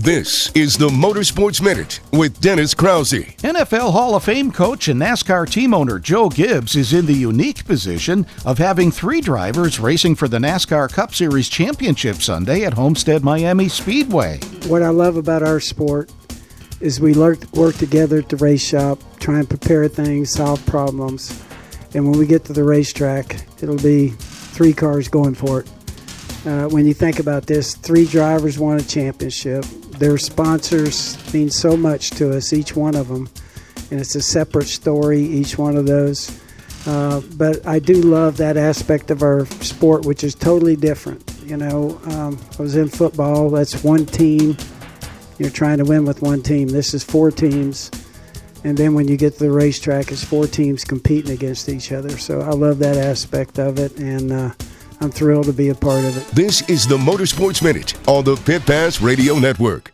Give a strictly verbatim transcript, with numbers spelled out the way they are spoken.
This is the Motorsports Minute with Dennis Krause. N F L Hall of Fame coach and NASCAR team owner Joe Gibbs is in the unique position of having three drivers racing for the NASCAR Cup Series Championship Sunday at Homestead Miami Speedway. What I love about our sport is we work together at the race shop, try and prepare things, solve problems, and when we get to the racetrack, it'll be three cars going for it. Uh, when you think about this, three drivers won a championship. Their sponsors mean so much to us, each one of them, and it's a separate story, each one of those. Uh, but I do love that aspect of our sport, which is totally different. You know, um, I was in football, that's one team. You're trying to win with one team. This is four teams. And then when you get to the racetrack, it's four teams competing against each other. So I love that aspect of it, and uh, I'm thrilled to be a part of it. This is the Motorsports Minute on the Pit Pass Radio Network.